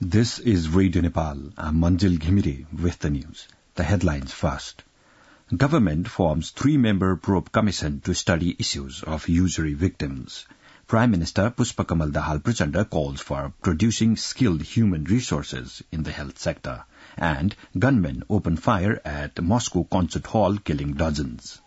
This is Radio Nepal. I'm Manjil Ghimire with the news. The headlines first. Government forms 3-member probe commission to study issues of usury victims. Prime Minister Pushpakamal Dahal Prachanda calls for producing skilled human resources in the health sector. And gunmen open fire at Moscow Concert Hall, killing dozens.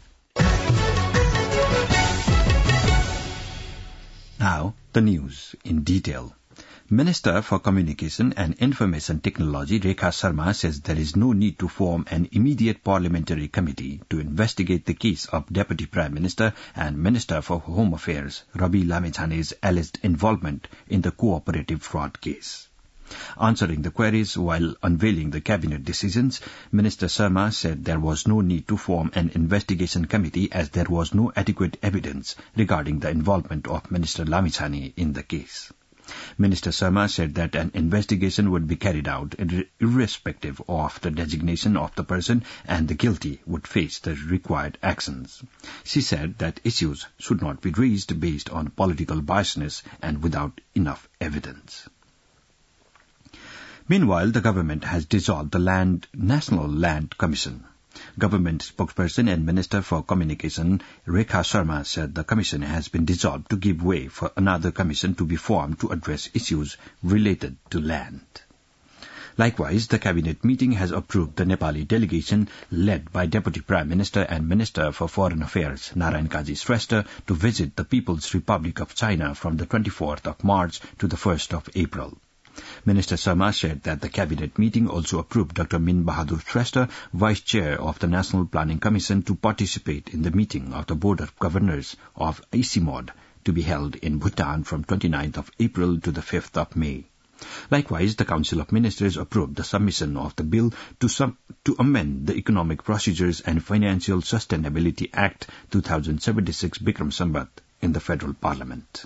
Now, the news in detail. Minister for Communication and Information Technology Rekha Sharma says there is no need to form an immediate parliamentary committee to investigate the case of Deputy Prime Minister and Minister for Home Affairs Ravi Lamechhane's alleged involvement in the cooperative fraud case. Answering the queries while unveiling the cabinet decisions, Minister Sharma said there was no need to form an investigation committee as there was no adequate evidence regarding the involvement of Minister Lamechhane in the case. Minister Sharma said that an investigation would be carried out irrespective of the designation of the person and the guilty would face the required actions. She said that issues should not be raised based on political biasness and without enough evidence. Meanwhile, the government has dissolved the National Land Commission. Government spokesperson and Minister for Communication Rekha Sharma said the commission has been dissolved to give way for another commission to be formed to address issues related to land. Likewise, the cabinet meeting has approved the Nepali delegation led by Deputy Prime Minister and Minister for Foreign Affairs Narayan Kaji Shrestha to visit the People's Republic of China from the 24th of March to the 1st of April. Minister Sharma said that the cabinet meeting also approved Dr. Min Bahadur Shrestha, Vice Chair of the National Planning Commission, to participate in the meeting of the Board of Governors of ICIMOD to be held in Bhutan from 29th of April to the 5th of May. Likewise, the Council of Ministers approved the submission of the bill to amend the Economic Procedures and Financial Sustainability Act 2076 Bikram Sambat in the Federal Parliament.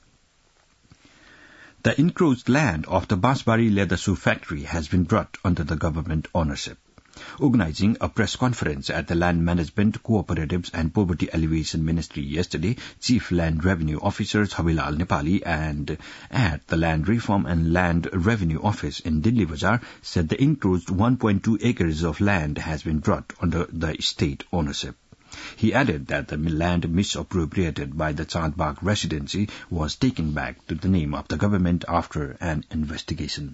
The encroached land of the Bansbari leather shoe factory has been brought under the government ownership. Organizing a press conference at the Land Management, Cooperatives and Poverty Alleviation Ministry yesterday, Chief Land Revenue Officer Chabilal Nepali and at the Land Reform and Land Revenue Office in Dilli Bazar said the encroached 1.2 acres of land has been brought under the state ownership. He added that the land misappropriated by the Chandbagh Residency was taken back to the name of the government after an investigation.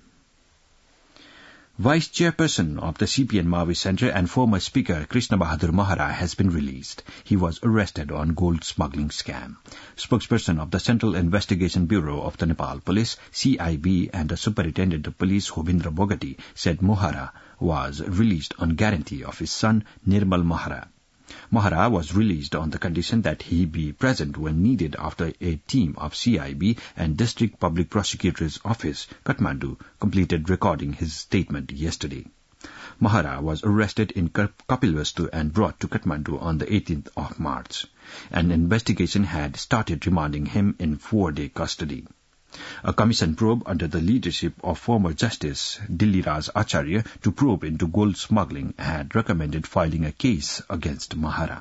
Vice Chairperson of the CPN Mavi Center and former Speaker Krishna Bahadur Mahara has been released. He was arrested on gold smuggling scam. Spokesperson of the Central Investigation Bureau of the Nepal Police, CIB, and the Superintendent of Police, Hovindra Bogati, said Mahara was released on guarantee of his son, Nirmal Mahara. Mahara was released on the condition that he be present when needed after a team of CIB and District Public Prosecutor's Office, Kathmandu, completed recording his statement yesterday. Mahara was arrested in Kapilvastu and brought to Kathmandu on the 18th of March. An investigation had started remanding him in 4-day custody. A commission probe under the leadership of former Justice Dilliraj Acharya to probe into gold smuggling had recommended filing a case against Mahara.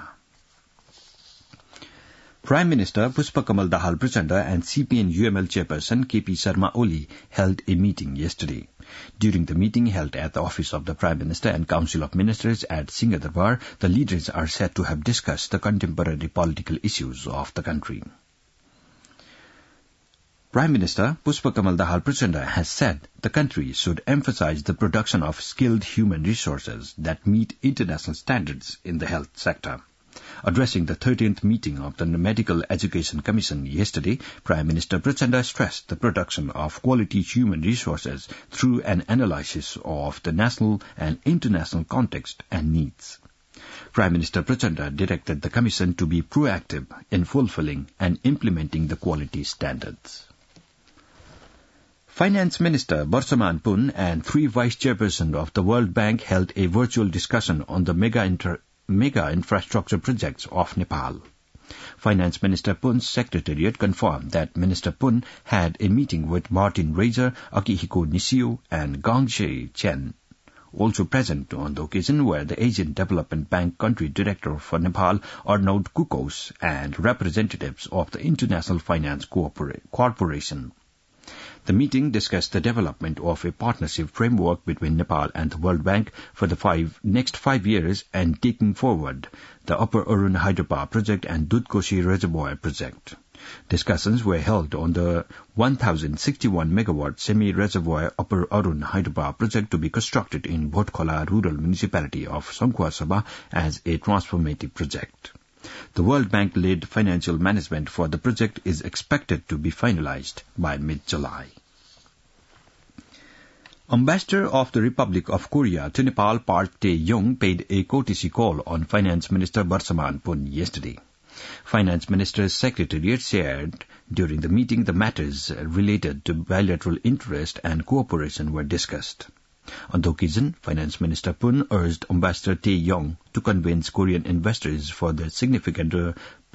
Prime Minister Pushpakamal Dahal Prachanda and CPN UML Chairperson KP Sharma Oli held a meeting yesterday. During the meeting held at the office of the Prime Minister and Council of Ministers at Singhadarbar, the leaders are said to have discussed the contemporary political issues of the country. Prime Minister Pushpakamal Dahal Prachanda has said the country should emphasize the production of skilled human resources that meet international standards in the health sector. Addressing the 13th meeting of the Medical Education Commission yesterday, Prime Minister Prachanda stressed the production of quality human resources through an analysis of the national and international context and needs. Prime Minister Prachanda directed the Commission to be proactive in fulfilling and implementing the quality standards. Finance Minister Barsaman Pun and 3 Vice Chairpersons of the World Bank held a virtual discussion on the mega infrastructure projects of Nepal. Finance Minister Pun's Secretariat confirmed that Minister Pun had a meeting with Martin Razor, Akihiko Nishio, and Gangshe Chen, also present on the occasion were the Asian Development Bank Country Director for Nepal, Arnaud Kukos, and representatives of the International Finance Corporation. The meeting discussed the development of a partnership framework between Nepal and the World Bank for the next 5 years and taking forward the Upper Arun hydropower project and Dudhkoshi reservoir project. Discussions were held on the 1,061 megawatt semi-reservoir Upper Arun hydropower project to be constructed in Bhotkhola rural municipality of Songkhwa Sabha as a transformative project. The World Bank-led financial management for the project is expected to be finalized by mid-July. Ambassador of the Republic of Korea to Nepal Park Tae-yong paid a courtesy call on Finance Minister Barsaman Pun yesterday. Finance Minister's Secretariat shared during the meeting the matters related to bilateral interest and cooperation were discussed. On the occasion, Finance Minister Pun urged Ambassador Tae-yong to convince Korean investors for their significant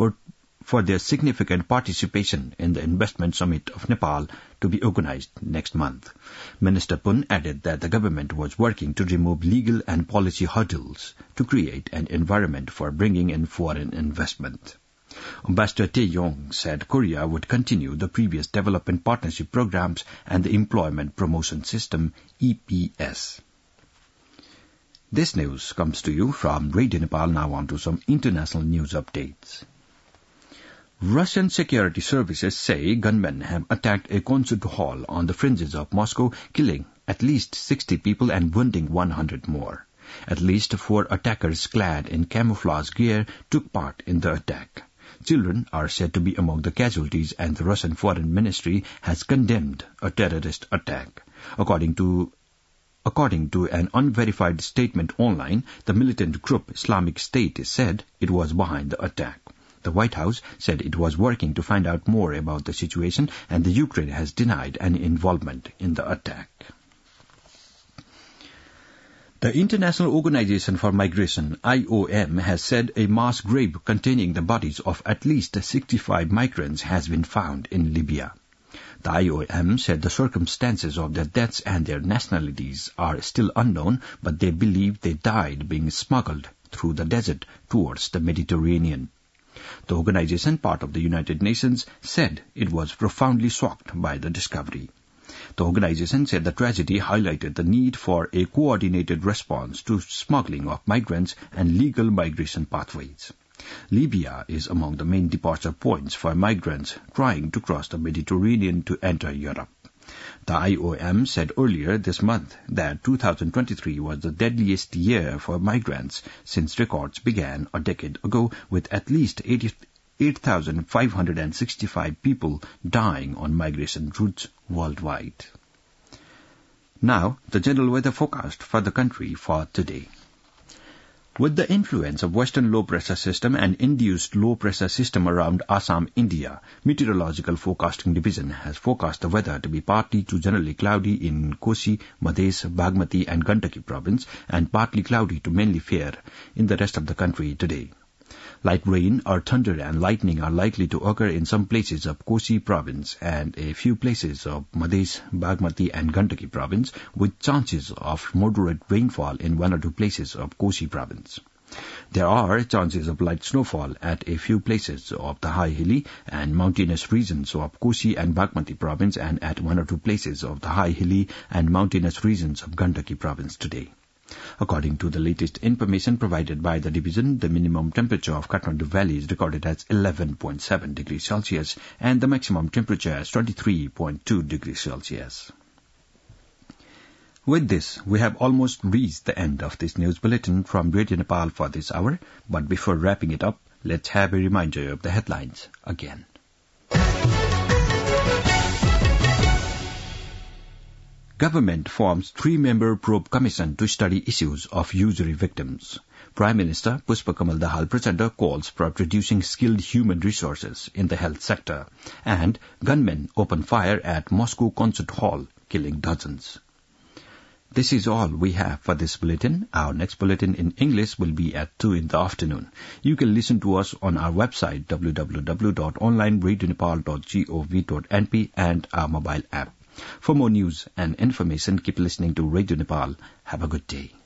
participation in the Investment Summit of Nepal to be organized next month. Minister Pun added that the government was working to remove legal and policy hurdles to create an environment for bringing in foreign investment. Ambassador Tae-yong said Korea would continue the previous development partnership programs and the Employment Promotion System, EPS. This news comes to you from Radio Nepal. Now on to some international news updates. Russian security services say gunmen have attacked a concert hall on the fringes of Moscow, killing at least 60 people and wounding 100 more. At least 4 attackers clad in camouflage gear took part in the attack. Children are said to be among the casualties, and the Russian Foreign Ministry has condemned a terrorist attack. According to an unverified statement online, the militant group Islamic State said it was behind the attack. The White House said it was working to find out more about the situation, and the Ukraine has denied any involvement in the attack. The International Organization for Migration, IOM, has said a mass grave containing the bodies of at least 65 migrants has been found in Libya. The IOM said the circumstances of their deaths and their nationalities are still unknown, but they believe they died being smuggled through the desert towards the Mediterranean. The organization, part of the United Nations, said it was profoundly shocked by the discovery. The organization said the tragedy highlighted the need for a coordinated response to smuggling of migrants and legal migration pathways. Libya is among the main departure points for migrants trying to cross the Mediterranean to enter Europe. The IOM said earlier this month that 2023 was the deadliest year for migrants since records began a decade ago, with at least 8,565 people dying on migration routes worldwide. Now, the general weather forecast for the country for today. With the influence of Western low-pressure system and induced low-pressure system around Assam, India, Meteorological Forecasting Division has forecast the weather to be partly to generally cloudy in Kosi, Madhes, Bagmati and Gandaki province, and partly cloudy to mainly fair in the rest of the country today. Light rain or thunder and lightning are likely to occur in some places of Kosi province and a few places of Madhes, Bagmati and Gandaki province, with chances of moderate rainfall in 1 or 2 places of Kosi province. There are chances of light snowfall at a few places of the high hilly and mountainous regions of Kosi and Bagmati province and at 1 or 2 places of the high hilly and mountainous regions of Gandaki province today. According to the latest information provided by the division, the minimum temperature of Kathmandu Valley is recorded as 11.7 degrees Celsius and the maximum temperature as 23.2 degrees Celsius. With this, we have almost reached the end of this news bulletin from Radio Nepal for this hour, but before wrapping it up, let's have a reminder of the headlines again. Government forms 3-member probe commission to study issues of usury victims. Prime Minister Pushpakamal Dahal Prachanda calls for reducing skilled human resources in the health sector. And gunmen open fire at Moscow concert hall, killing dozens. This is all we have for this bulletin. Our next bulletin in English will be at 2 in the afternoon. You can listen to us on our website www.onlineradionepal.gov.np and our mobile app. For more news and information, keep listening to Radio Nepal. Have a good day.